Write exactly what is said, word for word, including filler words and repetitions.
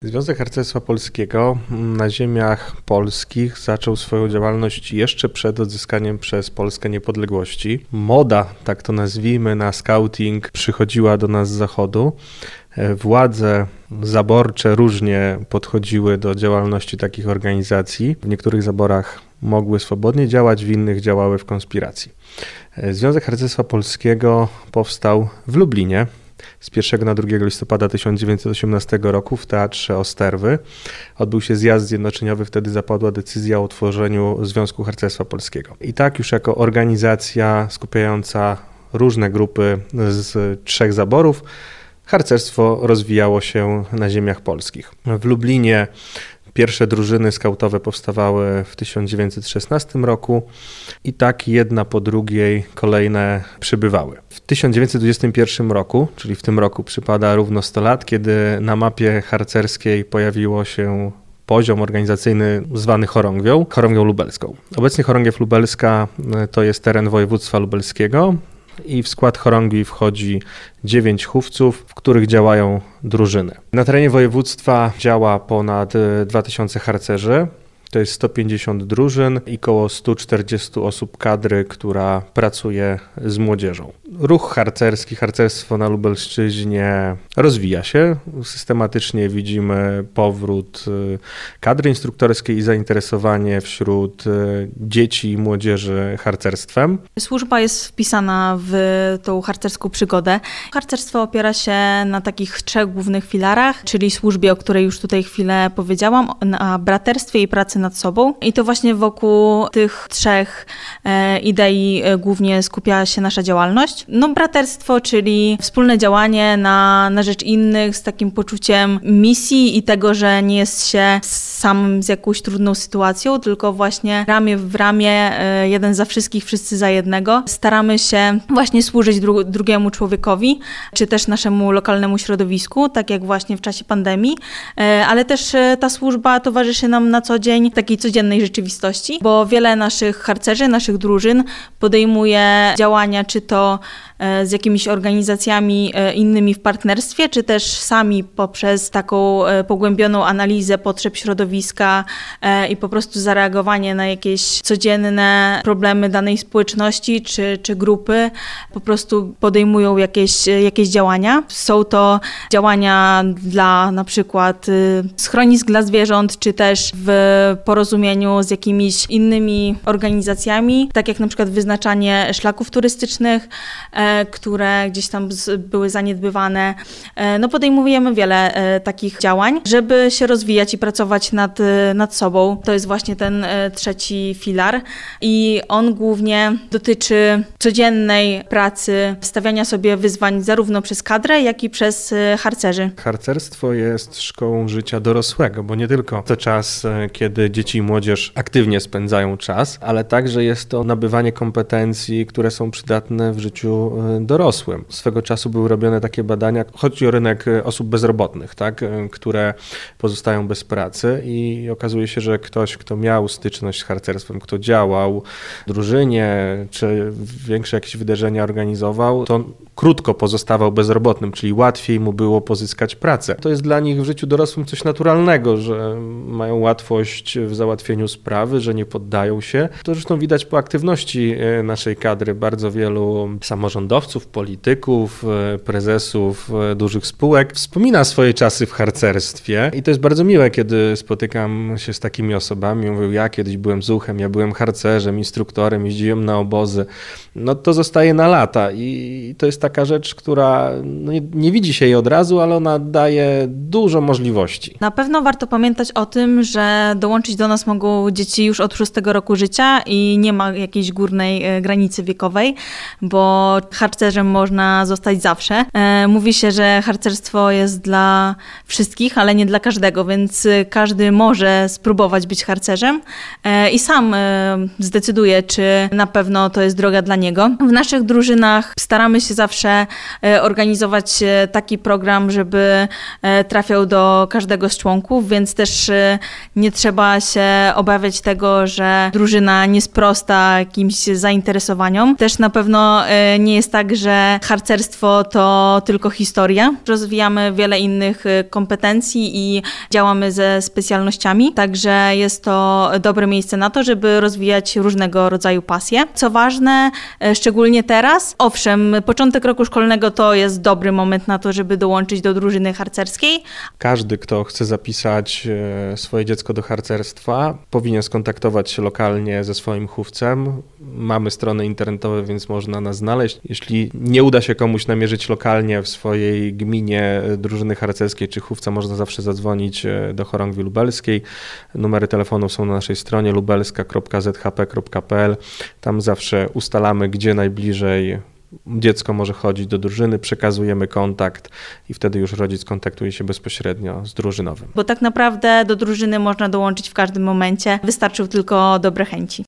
Związek Harcerstwa Polskiego na ziemiach polskich zaczął swoją działalność jeszcze przed odzyskaniem przez Polskę niepodległości. Moda, tak to nazwijmy, na skauting przychodziła do nas z zachodu. Władze zaborcze różnie podchodziły do działalności takich organizacji. W niektórych zaborach mogły swobodnie działać, w innych działały w konspiracji. Związek Harcerstwa Polskiego powstał w Lublinie z pierwszego na drugiego listopada tysiąc dziewięćset osiemnastego roku w Teatrze Osterwy. Odbył się zjazd zjednoczeniowy, wtedy zapadła decyzja o utworzeniu Związku Harcerstwa Polskiego. I tak już jako organizacja skupiająca różne grupy z trzech zaborów, harcerstwo rozwijało się na ziemiach polskich. W Lublinie pierwsze drużyny skautowe powstawały w tysiąc dziewięćset szesnastym roku i tak jedna po drugiej kolejne przybywały. W tysiąc dziewięćset dwudziestym pierwszym roku, czyli w tym roku przypada równo sto lat, kiedy na mapie harcerskiej pojawiło się poziom organizacyjny zwany chorągwią, chorągwią lubelską. Obecnie chorągiew lubelska to jest teren województwa lubelskiego i w skład chorągwi wchodzi dziewięć chówców, w których działają drużyny. Na terenie województwa działa ponad dwa tysiące harcerzy, to jest sto pięćdziesiąt drużyn i około sto czterdzieści osób kadry, która pracuje z młodzieżą. Ruch harcerski, harcerstwo na Lubelszczyźnie rozwija się. Systematycznie widzimy powrót kadry instruktorskiej i zainteresowanie wśród dzieci i młodzieży harcerstwem. Służba jest wpisana w tą harcerską przygodę. Harcerstwo opiera się na takich trzech głównych filarach, czyli służbie, o której już tutaj chwilę powiedziałam, na braterstwie i pracy nad sobą. I to właśnie wokół tych trzech e, idei e, głównie skupia się nasza działalność. No braterstwo, czyli wspólne działanie na, na rzecz innych z takim poczuciem misji i tego, że nie jest się sam z jakąś trudną sytuacją, tylko właśnie ramię w ramię, e, jeden za wszystkich, wszyscy za jednego. Staramy się właśnie służyć dru- drugiemu człowiekowi, czy też naszemu lokalnemu środowisku, tak jak właśnie w czasie pandemii, e, ale też e, ta służba towarzyszy nam na co dzień takiej codziennej rzeczywistości, bo wiele naszych harcerzy, naszych drużyn podejmuje działania, czy to z jakimiś organizacjami innymi w partnerstwie, czy też sami poprzez taką pogłębioną analizę potrzeb środowiska i po prostu zareagowanie na jakieś codzienne problemy danej społeczności czy, czy grupy, po prostu podejmują jakieś, jakieś działania. Są to działania dla na przykład schronisk dla zwierząt, czy też w porozumieniu z jakimiś innymi organizacjami, tak jak na przykład wyznaczanie szlaków turystycznych, które gdzieś tam były zaniedbywane. No podejmujemy wiele takich działań, żeby się rozwijać i pracować nad, nad sobą. To jest właśnie ten trzeci filar i on głównie dotyczy codziennej pracy, stawiania sobie wyzwań zarówno przez kadrę, jak i przez harcerzy. Harcerstwo jest szkołą życia dorosłego, bo nie tylko to czas, kiedy dzieci i młodzież aktywnie spędzają czas, ale także jest to nabywanie kompetencji, które są przydatne w życiu dorosłym. Swego czasu były robione takie badania, chodzi o rynek osób bezrobotnych, tak, które pozostają bez pracy i okazuje się, że ktoś, kto miał styczność z harcerstwem, kto działał w drużynie, czy większe jakieś wydarzenia organizował, to krótko pozostawał bezrobotnym, czyli łatwiej mu było pozyskać pracę. To jest dla nich w życiu dorosłym coś naturalnego, że mają łatwość w załatwieniu sprawy, że nie poddają się. To zresztą widać po aktywności naszej kadry. Bardzo wielu samorządowców, polityków, prezesów dużych spółek wspomina swoje czasy w harcerstwie i to jest bardzo miłe, kiedy spotykam się z takimi osobami. Mówią, ja kiedyś byłem zuchem, ja byłem harcerzem, instruktorem, jeździłem na obozy. No to zostaje na lata i to jest taka rzecz, która no nie, nie widzi się jej od razu, ale ona daje dużo możliwości. Na pewno warto pamiętać o tym, że dołączyć do nas mogą dzieci już od szóstego roku życia i nie ma jakiejś górnej granicy wiekowej, bo harcerzem można zostać zawsze. Mówi się, że harcerstwo jest dla wszystkich, ale nie dla każdego, więc każdy może spróbować być harcerzem i sam zdecyduje, czy na pewno to jest droga dla niego. W naszych drużynach staramy się zawsze organizować taki program, żeby trafiał do każdego z członków, więc też nie trzeba trzeba się obawiać tego, że drużyna nie sprosta jakimś zainteresowaniom. Też na pewno nie jest tak, że harcerstwo to tylko historia. Rozwijamy wiele innych kompetencji i działamy ze specjalnościami, także jest to dobre miejsce na to, żeby rozwijać różnego rodzaju pasje. Co ważne, szczególnie teraz, owszem, początek roku szkolnego to jest dobry moment na to, żeby dołączyć do drużyny harcerskiej. Każdy, kto chce zapisać swoje dziecko do harcerstwa, powinien skontaktować się lokalnie ze swoim chówcem. Mamy strony internetowe, więc można nas znaleźć. Jeśli nie uda się komuś namierzyć lokalnie w swojej gminie drużyny harcerskiej czy chówca, można zawsze zadzwonić do chorągwi lubelskiej. Numery telefonów są na naszej stronie lubelska kropka z h p kropka p l. Tam zawsze ustalamy, gdzie najbliżej dziecko może chodzić do drużyny, przekazujemy kontakt i wtedy już rodzic kontaktuje się bezpośrednio z drużynowym. Bo tak naprawdę do drużyny można dołączyć w każdym momencie, wystarczą tylko dobre chęci.